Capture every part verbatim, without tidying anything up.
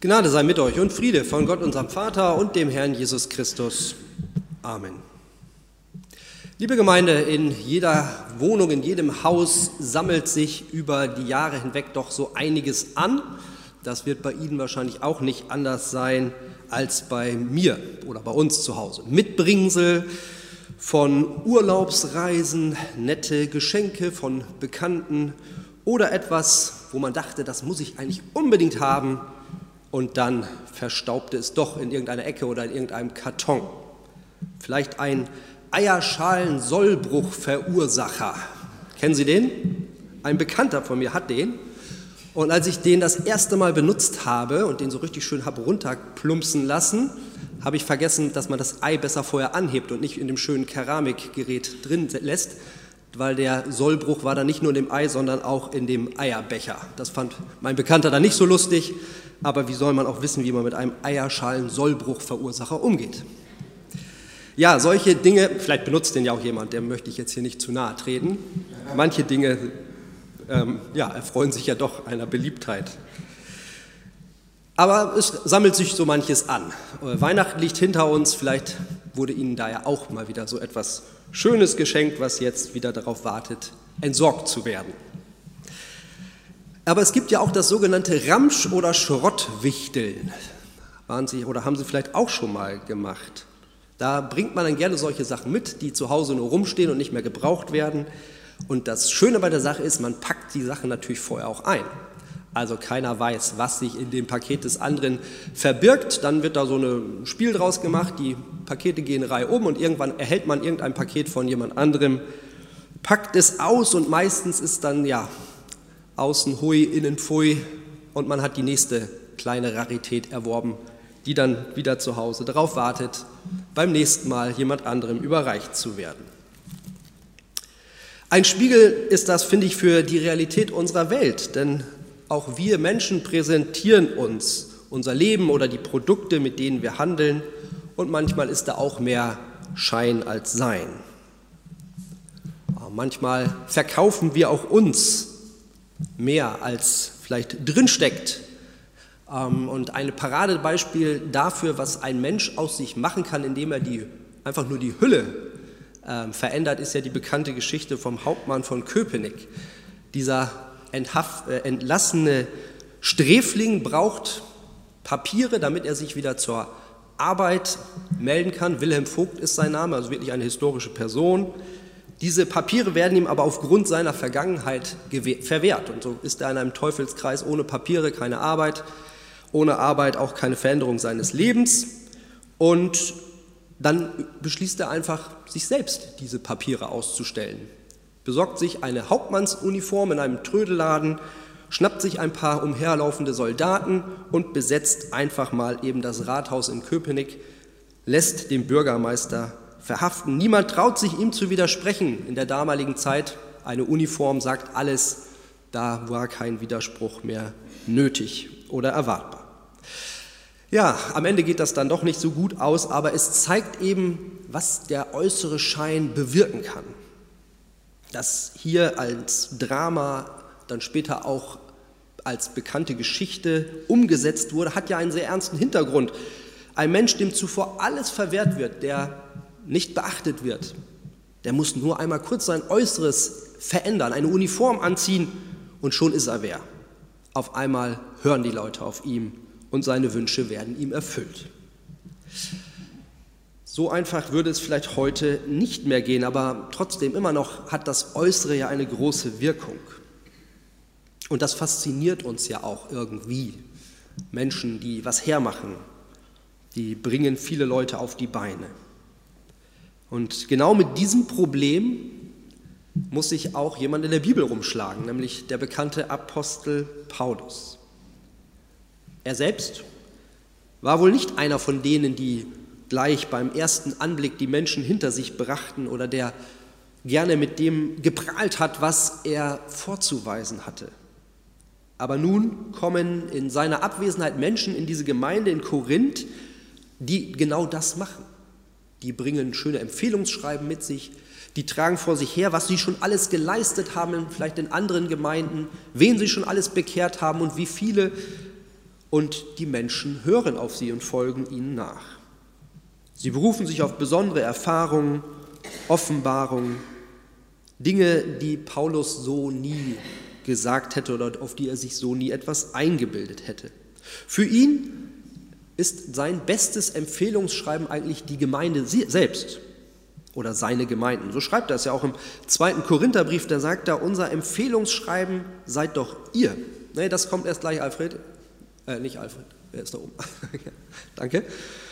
Gnade sei mit euch und Friede von Gott, unserem Vater und dem Herrn Jesus Christus. Amen. Liebe Gemeinde, in jeder Wohnung, in jedem Haus sammelt sich über die Jahre hinweg doch so einiges an. Das wird bei Ihnen wahrscheinlich auch nicht anders sein als bei mir oder bei uns zu Hause. Mitbringsel von Urlaubsreisen, nette Geschenke von Bekannten oder etwas, wo man dachte, das muss ich eigentlich unbedingt haben, und dann verstaubte es doch in irgendeiner Ecke oder in irgendeinem Karton. Vielleicht ein Eierschalen-Sollbruch-Verursacher. Kennen Sie den? Ein Bekannter von mir hat den. Und als ich den das erste Mal benutzt habe und den so richtig schön habe runterplumpsen lassen, habe ich vergessen, dass man das Ei besser vorher anhebt und nicht in dem schönen Keramikgerät drin lässt, weil der Sollbruch war dann nicht nur in dem Ei, sondern auch in dem Eierbecher. Das fand mein Bekannter dann nicht so lustig, aber wie soll man auch wissen, wie man mit einem Eierschalen-Sollbruch-Verursacher umgeht? Ja, solche Dinge, vielleicht benutzt den ja auch jemand, dem möchte ich jetzt hier nicht zu nahe treten. Manche Dinge ähm, ja, erfreuen sich ja doch einer Beliebtheit. Aber es sammelt sich so manches an. Weihnachten liegt hinter uns, vielleicht wurde Ihnen da ja auch mal wieder so etwas Schönes geschenkt, was jetzt wieder darauf wartet, entsorgt zu werden. Aber es gibt ja auch das sogenannte Ramsch- oder Schrottwichteln. Waren Sie oder haben Sie vielleicht auch schon mal gemacht? Da bringt man dann gerne solche Sachen mit, die zu Hause nur rumstehen und nicht mehr gebraucht werden. Und das Schöne bei der Sache ist, man packt die Sachen natürlich vorher auch ein. Also keiner weiß, was sich in dem Paket des anderen verbirgt. Dann wird da so ein Spiel draus gemacht, die Pakete gehen Reihe um und irgendwann erhält man irgendein Paket von jemand anderem, packt es aus und meistens ist dann ja außen hui, innen pfui und man hat die nächste kleine Rarität erworben, die dann wieder zu Hause darauf wartet, beim nächsten Mal jemand anderem überreicht zu werden. Ein Spiegel ist das, finde ich, für die Realität unserer Welt, denn auch wir Menschen präsentieren uns unser Leben oder die Produkte, mit denen wir handeln, und manchmal ist da auch mehr Schein als Sein. Manchmal verkaufen wir auch uns mehr, als vielleicht drinsteckt. Und ein Paradebeispiel dafür, was ein Mensch aus sich machen kann, indem er die, einfach nur die Hülle äh, verändert, ist ja die bekannte Geschichte vom Hauptmann von Köpenick. Dieser enthaft, äh, entlassene Sträfling braucht Papiere, damit er sich wieder zur Arbeit melden kann. Wilhelm Vogt ist sein Name, also wirklich eine historische Person. Diese Papiere werden ihm aber aufgrund seiner Vergangenheit verwehrt. Und so ist er in einem Teufelskreis: ohne Papiere keine Arbeit, ohne Arbeit auch keine Veränderung seines Lebens. Und dann beschließt er einfach, sich selbst diese Papiere auszustellen. Besorgt sich eine Hauptmannsuniform in einem Trödelladen, schnappt sich ein paar umherlaufende Soldaten und besetzt einfach mal eben das Rathaus in Köpenick, lässt den Bürgermeister verhaften. Niemand traut sich, ihm zu widersprechen. In der damaligen Zeit, eine Uniform sagt alles, da war kein Widerspruch mehr nötig oder erwartbar. Ja, am Ende geht das dann doch nicht so gut aus, aber es zeigt eben, was der äußere Schein bewirken kann. Das hier als Drama, dann später auch als bekannte Geschichte umgesetzt wurde, hat ja einen sehr ernsten Hintergrund. Ein Mensch, dem zuvor alles verwehrt wird, der nicht beachtet wird, der muss nur einmal kurz sein Äußeres verändern, eine Uniform anziehen und schon ist er wer. Auf einmal hören die Leute auf ihn und seine Wünsche werden ihm erfüllt. So einfach würde es vielleicht heute nicht mehr gehen, aber trotzdem immer noch hat das Äußere ja eine große Wirkung. Und das fasziniert uns ja auch irgendwie. Menschen, die was hermachen, die bringen viele Leute auf die Beine. Und genau mit diesem Problem muss sich auch jemand in der Bibel rumschlagen, nämlich der bekannte Apostel Paulus. Er selbst war wohl nicht einer von denen, die gleich beim ersten Anblick die Menschen hinter sich brachten oder der gerne mit dem geprahlt hat, was er vorzuweisen hatte. Aber nun kommen in seiner Abwesenheit Menschen in diese Gemeinde in Korinth, die genau das machen. Die bringen schöne Empfehlungsschreiben mit sich, die tragen vor sich her, was sie schon alles geleistet haben, vielleicht in anderen Gemeinden, wen sie schon alles bekehrt haben und wie viele. und die Menschen hören auf sie und folgen ihnen nach. Sie berufen sich auf besondere Erfahrungen, Offenbarungen, Dinge, die Paulus so nie gesagt hätte oder auf die er sich so nie etwas eingebildet hätte. Für ihn ist sein bestes Empfehlungsschreiben eigentlich die Gemeinde selbst oder seine Gemeinden. So schreibt er es ja auch im zweiten Korintherbrief, da sagt er, unser Empfehlungsschreiben seid doch ihr. Nee, das kommt erst gleich, Alfred. Äh, nicht Alfred, wer ist da oben? Danke.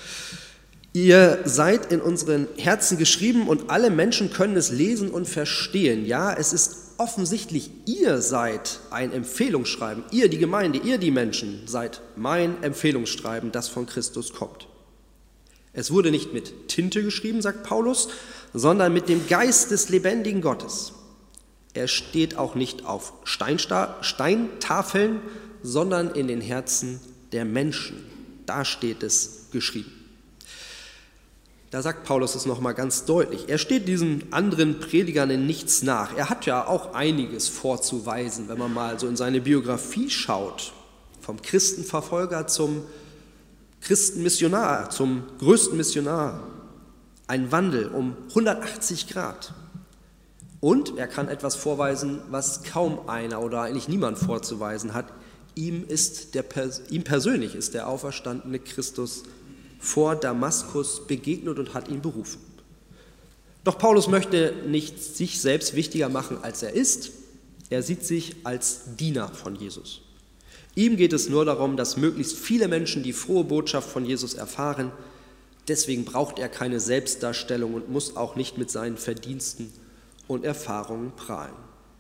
Ihr seid in unseren Herzen geschrieben und alle Menschen können es lesen und verstehen. Ja, es ist offensichtlich, ihr seid ein Empfehlungsschreiben. Ihr, die Gemeinde, ihr, die Menschen, seid mein Empfehlungsschreiben, das von Christus kommt. Es wurde nicht mit Tinte geschrieben, sagt Paulus, sondern mit dem Geist des lebendigen Gottes. Er steht auch nicht auf Steinsta- Steintafeln, sondern in den Herzen der Menschen. Da steht es geschrieben. Da sagt Paulus es nochmal ganz deutlich. Er steht diesen anderen Predigern in nichts nach. Er hat ja auch einiges vorzuweisen, wenn man mal so in seine Biografie schaut. Vom Christenverfolger zum Christenmissionar, zum größten Missionar. Ein Wandel um hundertachtzig Grad. Und er kann etwas vorweisen, was kaum einer oder eigentlich niemand vorzuweisen hat. Ihm, ist der, ihm persönlich ist der auferstandene Christus vor Damaskus begegnet und hat ihn berufen. Doch Paulus möchte nicht sich selbst wichtiger machen, als er ist. Er sieht sich als Diener von Jesus. Ihm geht es nur darum, dass möglichst viele Menschen die frohe Botschaft von Jesus erfahren. Deswegen braucht er keine Selbstdarstellung und muss auch nicht mit seinen Verdiensten und Erfahrungen prahlen.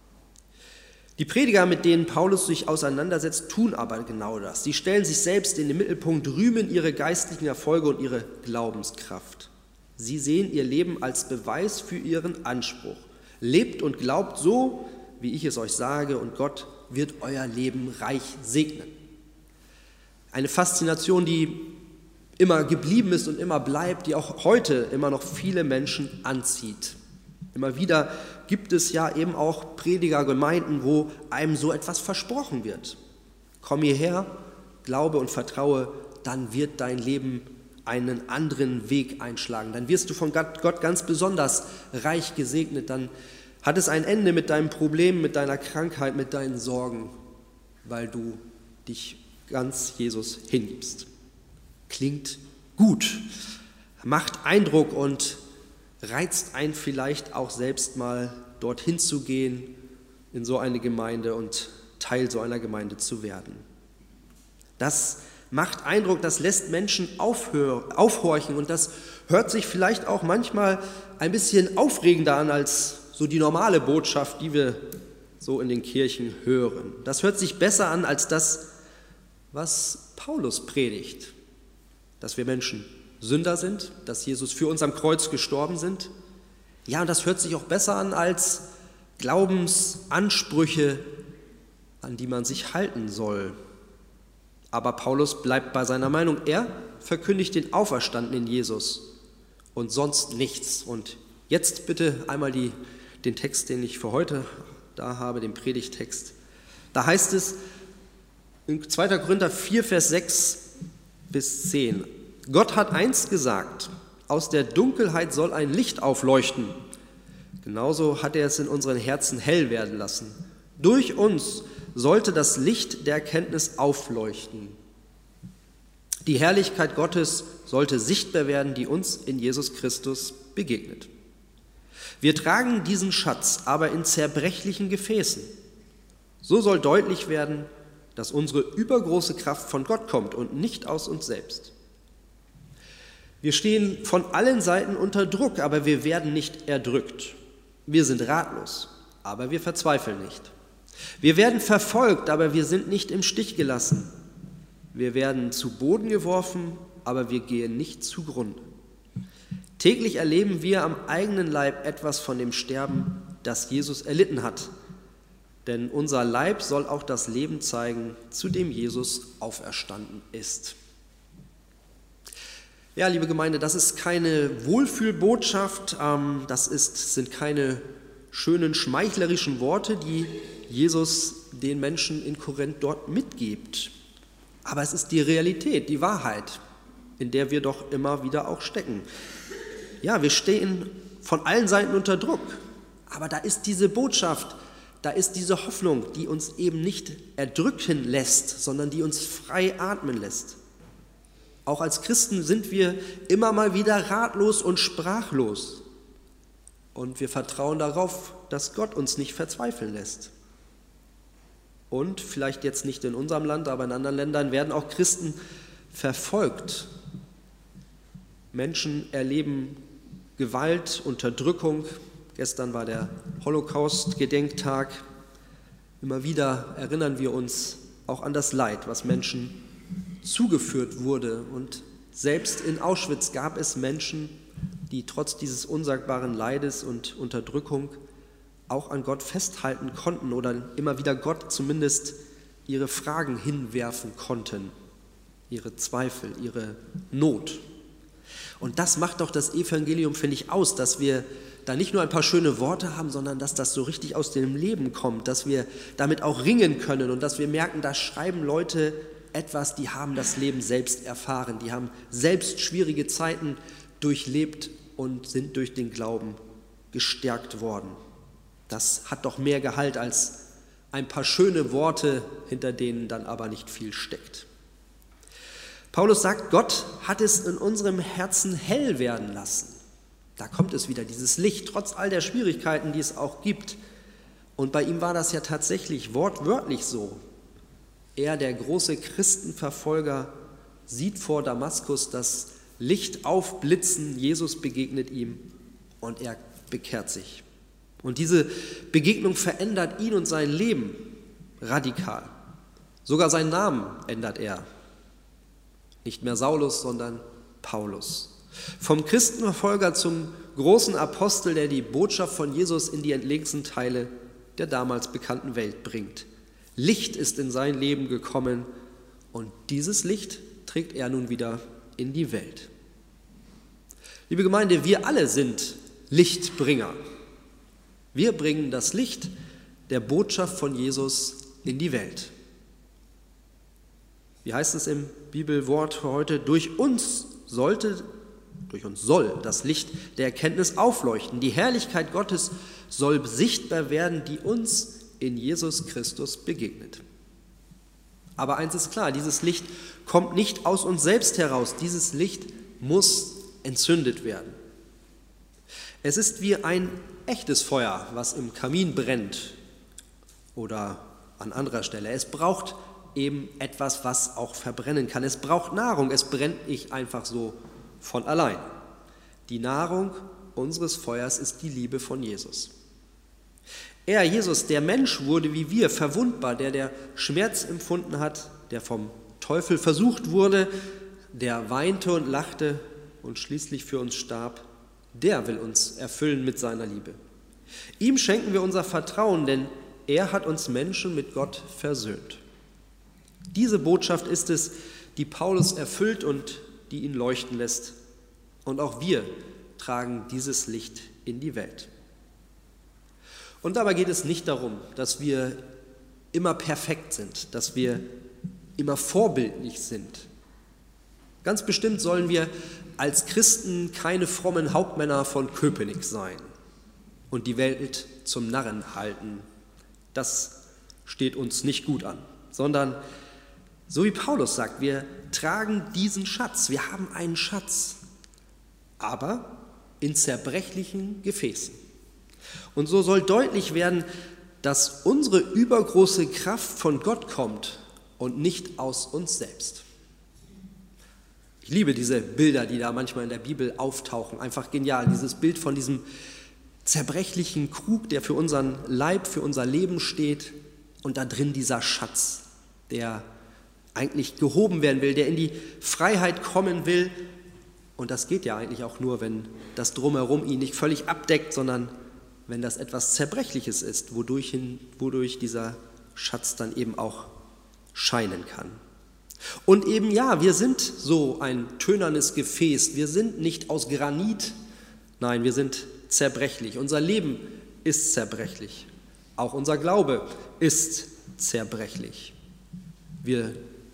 Die Prediger, mit denen Paulus sich auseinandersetzt, tun aber genau das. Sie stellen sich selbst in den Mittelpunkt, rühmen ihre geistlichen Erfolge und ihre Glaubenskraft. Sie sehen ihr Leben als Beweis für ihren Anspruch. Lebt und glaubt so, wie ich es euch sage, und Gott wird euer Leben reich segnen. Eine Faszination, die immer geblieben ist und immer bleibt, die auch heute immer noch viele Menschen anzieht. Immer wieder gibt es ja eben auch Predigergemeinden, wo einem so etwas versprochen wird. Komm hierher, glaube und vertraue, dann wird dein Leben einen anderen Weg einschlagen. Dann wirst du von Gott ganz besonders reich gesegnet. Dann hat es ein Ende mit deinem Problem, mit deiner Krankheit, mit deinen Sorgen, weil du dich ganz Jesus hingibst. Klingt gut, macht Eindruck und reizt einen vielleicht auch selbst mal dorthin zu gehen, in so eine Gemeinde und Teil so einer Gemeinde zu werden. Das macht Eindruck, das lässt Menschen aufhör, aufhorchen und das hört sich vielleicht auch manchmal ein bisschen aufregender an als so die normale Botschaft, die wir so in den Kirchen hören. Das hört sich besser an als das, was Paulus predigt, dass wir Menschen Sünder sind, dass Jesus für uns am Kreuz gestorben sind. Ja, und das hört sich auch besser an als Glaubensansprüche, an die man sich halten soll. Aber Paulus bleibt bei seiner Meinung. Er verkündigt den auferstandenen Jesus und sonst nichts. Und jetzt bitte einmal die, den Text, den ich für heute da habe, den Predigtext. Da heißt es in zweiter Korinther vier, Vers sechs bis zehn. Gott hat einst gesagt, aus der Dunkelheit soll ein Licht aufleuchten. Genauso hat er es in unseren Herzen hell werden lassen. Durch uns sollte das Licht der Erkenntnis aufleuchten. Die Herrlichkeit Gottes sollte sichtbar werden, die uns in Jesus Christus begegnet. Wir tragen diesen Schatz aber in zerbrechlichen Gefäßen. So soll deutlich werden, dass unsere übergroße Kraft von Gott kommt und nicht aus uns selbst. Wir stehen von allen Seiten unter Druck, aber wir werden nicht erdrückt. Wir sind ratlos, aber wir verzweifeln nicht. Wir werden verfolgt, aber wir sind nicht im Stich gelassen. Wir werden zu Boden geworfen, aber wir gehen nicht zugrunde. Täglich erleben wir am eigenen Leib etwas von dem Sterben, das Jesus erlitten hat. Denn unser Leib soll auch das Leben zeigen, zu dem Jesus auferstanden ist. Ja, liebe Gemeinde, das ist keine Wohlfühlbotschaft, ähm, das ist, sind keine schönen, schmeichlerischen Worte, die Jesus den Menschen in Korinth dort mitgibt. Aber es ist die Realität, die Wahrheit, in der wir doch immer wieder auch stecken. Ja, wir stehen von allen Seiten unter Druck, aber da ist diese Botschaft, da ist diese Hoffnung, die uns eben nicht erdrücken lässt, sondern die uns frei atmen lässt. Auch als Christen sind wir immer mal wieder ratlos und sprachlos. Und wir vertrauen darauf, dass Gott uns nicht verzweifeln lässt. Und vielleicht jetzt nicht in unserem Land, aber in anderen Ländern werden auch Christen verfolgt. Menschen erleben Gewalt, Unterdrückung. Gestern war der Holocaust-Gedenktag. Immer wieder erinnern wir uns auch an das Leid, was Menschen zugeführt wurde. Und selbst in Auschwitz gab es Menschen, die trotz dieses unsagbaren Leides und Unterdrückung auch an Gott festhalten konnten oder immer wieder Gott zumindest ihre Fragen hinwerfen konnten, ihre Zweifel, ihre Not. Und das macht doch das Evangelium, finde ich, aus, dass wir da nicht nur ein paar schöne Worte haben, sondern dass das so richtig aus dem Leben kommt, dass wir damit auch ringen können und dass wir merken, da schreiben Leute etwas, die haben das Leben selbst erfahren, die haben selbst schwierige Zeiten durchlebt und sind durch den Glauben gestärkt worden. Das hat doch mehr Gehalt als ein paar schöne Worte, hinter denen dann aber nicht viel steckt. Paulus sagt, Gott hat es in unserem Herzen hell werden lassen. Da kommt es wieder, dieses Licht, trotz all der Schwierigkeiten, die es auch gibt. Und bei ihm war das ja tatsächlich wortwörtlich so. Er, der große Christenverfolger, sieht vor Damaskus das Licht aufblitzen, Jesus begegnet ihm und er bekehrt sich. Und diese Begegnung verändert ihn und sein Leben radikal. Sogar seinen Namen ändert er. Nicht mehr Saulus, sondern Paulus. Vom Christenverfolger zum großen Apostel, der die Botschaft von Jesus in die entlegensten Teile der damals bekannten Welt bringt. Licht ist in sein Leben gekommen und dieses Licht trägt er nun wieder in die Welt. Liebe Gemeinde, wir alle sind Lichtbringer. Wir bringen das Licht der Botschaft von Jesus in die Welt. Wie heißt es im Bibelwort für heute? Durch uns sollte, durch uns soll das Licht der Erkenntnis aufleuchten. Die Herrlichkeit Gottes soll sichtbar werden, die uns in Jesus Christus begegnet. Aber eins ist klar, dieses Licht kommt nicht aus uns selbst heraus. Dieses Licht muss entzündet werden. Es ist wie ein echtes Feuer, was im Kamin brennt oder an anderer Stelle. Es braucht eben etwas, was auch verbrennen kann. Es braucht Nahrung, es brennt nicht einfach so von allein. Die Nahrung unseres Feuers ist die Liebe von Jesus. Er, Jesus, der Mensch wurde wie wir, verwundbar, der der Schmerz empfunden hat, der vom Teufel versucht wurde, der weinte und lachte und schließlich für uns starb, der will uns erfüllen mit seiner Liebe. Ihm schenken wir unser Vertrauen, denn er hat uns Menschen mit Gott versöhnt. Diese Botschaft ist es, die Paulus erfüllt und die ihn leuchten lässt. Und auch wir tragen dieses Licht in die Welt. Und dabei geht es nicht darum, dass wir immer perfekt sind, dass wir immer vorbildlich sind. Ganz bestimmt sollen wir als Christen keine frommen Hauptmänner von Köpenick sein und die Welt zum Narren halten. Das steht uns nicht gut an, sondern so wie Paulus sagt, wir tragen diesen Schatz, wir haben einen Schatz, aber in zerbrechlichen Gefäßen. Und so soll deutlich werden, dass unsere übergroße Kraft von Gott kommt und nicht aus uns selbst. Ich liebe diese Bilder, die da manchmal in der Bibel auftauchen, einfach genial. Dieses Bild von diesem zerbrechlichen Krug, der für unseren Leib, für unser Leben steht und da drin dieser Schatz, der eigentlich gehoben werden will, der in die Freiheit kommen will. Und das geht ja eigentlich auch nur, wenn das Drumherum ihn nicht völlig abdeckt, sondern wenn das etwas Zerbrechliches ist, wodurch, hin, wodurch dieser Schatz dann eben auch scheinen kann. Und eben ja, wir sind so ein tönernes Gefäß, wir sind nicht aus Granit, nein, wir sind zerbrechlich. Unser Leben ist zerbrechlich, auch unser Glaube ist zerbrechlich. Wir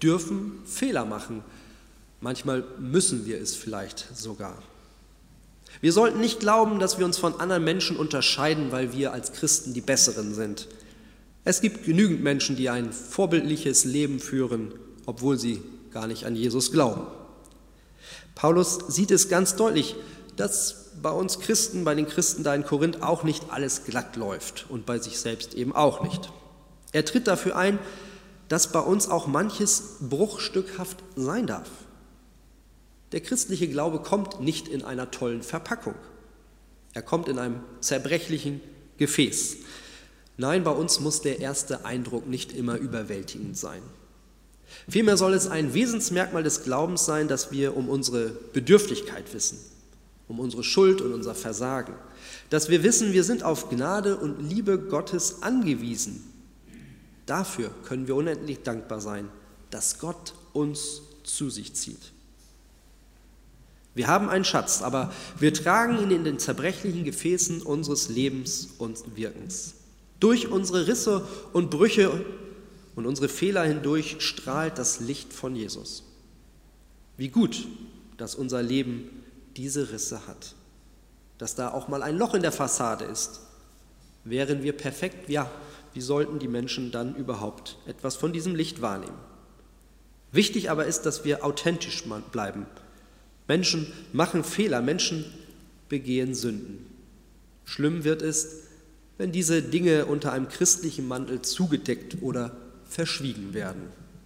dürfen Fehler machen. Manchmal müssen wir es vielleicht sogar. Wir sollten nicht glauben, dass wir uns von anderen Menschen unterscheiden, weil wir als Christen die Besseren sind. Es gibt genügend Menschen, die ein vorbildliches Leben führen, obwohl sie gar nicht an Jesus glauben. Paulus sieht es ganz deutlich, dass bei uns Christen, bei den Christen da in Korinth auch nicht alles glatt läuft und bei sich selbst eben auch nicht. Er tritt dafür ein, dass bei uns auch manches bruchstückhaft sein darf. Der christliche Glaube kommt nicht in einer tollen Verpackung. Er kommt in einem zerbrechlichen Gefäß. Nein, bei uns muss der erste Eindruck nicht immer überwältigend sein. Vielmehr soll es ein Wesensmerkmal des Glaubens sein, dass wir um unsere Bedürftigkeit wissen, um unsere Schuld und unser Versagen, dass wir wissen, wir sind auf Gnade und Liebe Gottes angewiesen. Dafür können wir unendlich dankbar sein, dass Gott uns zu sich zieht. Wir haben einen Schatz, aber wir tragen ihn in den zerbrechlichen Gefäßen unseres Lebens und Wirkens. Durch unsere Risse und Brüche und unsere Fehler hindurch strahlt das Licht von Jesus. Wie gut, dass unser Leben diese Risse hat, dass da auch mal ein Loch in der Fassade ist. Wären wir perfekt, ja, wie sollten die Menschen dann überhaupt etwas von diesem Licht wahrnehmen? Wichtig aber ist, dass wir authentisch bleiben. Menschen machen Fehler, Menschen begehen Sünden. Schlimm wird es, wenn diese Dinge unter einem christlichen Mantel zugedeckt oder verschwiegen werden.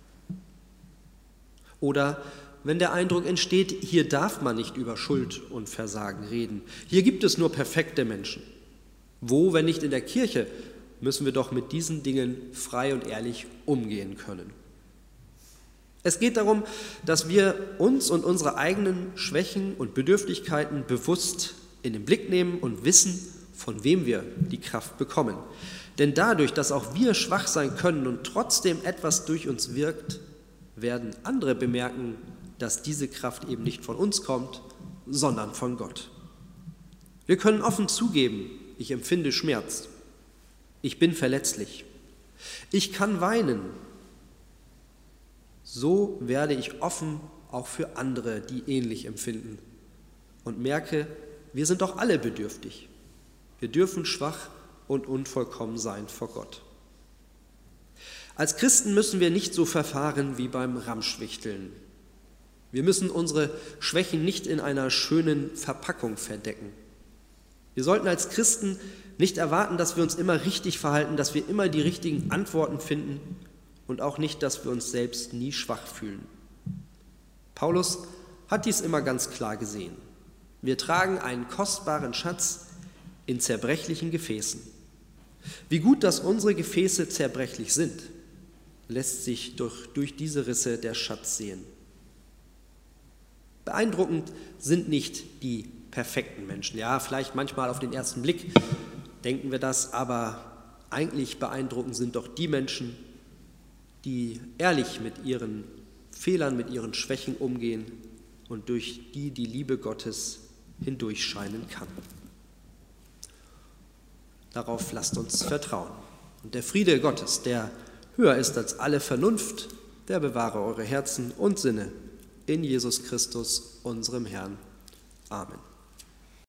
Oder wenn der Eindruck entsteht, hier darf man nicht über Schuld und Versagen reden. Hier gibt es nur perfekte Menschen. Wo, wenn nicht in der Kirche, müssen wir doch mit diesen Dingen frei und ehrlich umgehen können. Es geht darum, dass wir uns und unsere eigenen Schwächen und Bedürftigkeiten bewusst in den Blick nehmen und wissen, von wem wir die Kraft bekommen. Denn dadurch, dass auch wir schwach sein können und trotzdem etwas durch uns wirkt, werden andere bemerken, dass diese Kraft eben nicht von uns kommt, sondern von Gott. Wir können offen zugeben, ich empfinde Schmerz, ich bin verletzlich, ich kann weinen. So werde ich offen auch für andere, die ähnlich empfinden und merke, wir sind doch alle bedürftig. Wir dürfen schwach und unvollkommen sein vor Gott. Als Christen müssen wir nicht so verfahren wie beim Ramschwichteln. Wir müssen unsere Schwächen nicht in einer schönen Verpackung verdecken. Wir sollten als Christen nicht erwarten, dass wir uns immer richtig verhalten, dass wir immer die richtigen Antworten finden und auch nicht, dass wir uns selbst nie schwach fühlen. Paulus hat dies immer ganz klar gesehen. Wir tragen einen kostbaren Schatz in zerbrechlichen Gefäßen. Wie gut, dass unsere Gefäße zerbrechlich sind, lässt sich durch, durch diese Risse der Schatz sehen. Beeindruckend sind nicht die perfekten Menschen. Ja, vielleicht manchmal auf den ersten Blick denken wir das, aber eigentlich beeindruckend sind doch die Menschen, die ehrlich mit ihren Fehlern, mit ihren Schwächen umgehen und durch die die Liebe Gottes hindurchscheinen kann. Darauf lasst uns vertrauen. Und der Friede Gottes, der höher ist als alle Vernunft, der bewahre eure Herzen und Sinne in Jesus Christus, unserem Herrn. Amen.